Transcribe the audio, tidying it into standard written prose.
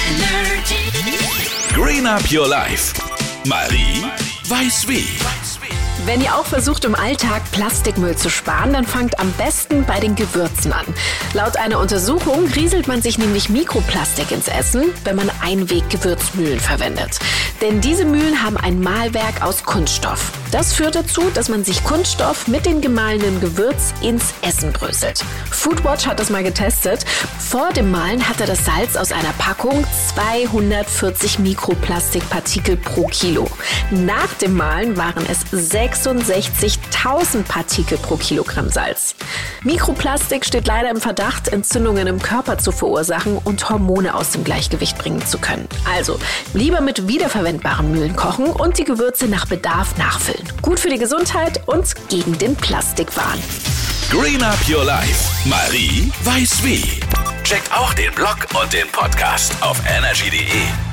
Green Up Your Life. Marie weiß wie. Wenn ihr auch versucht, im Alltag Plastikmüll zu sparen, dann fangt am besten bei den Gewürzen an. Laut einer Untersuchung rieselt man sich nämlich Mikroplastik ins Essen, wenn man Einweggewürzmühlen verwendet. Denn diese Mühlen haben ein Mahlwerk aus Kunststoff. Das führt dazu, dass man sich Kunststoff mit dem gemahlenen Gewürz ins Essen bröselt. Foodwatch hat das mal getestet. Vor dem Mahlen hatte das Salz aus einer Packung 240 Mikroplastikpartikel pro Kilo. Nach dem Mahlen waren es 66.000 Partikel pro Kilogramm Salz. Mikroplastik steht leider im Verdacht, Entzündungen im Körper zu verursachen und Hormone aus dem Gleichgewicht bringen zu können. Also lieber mit wiederverwendbaren Mühlen kochen und die Gewürze nach Bedarf nachfüllen. Gut für die Gesundheit und gegen den Plastikwahn. Green Up Your Life. Marie weiß wie. Checkt auch den Blog und den Podcast auf energy.de.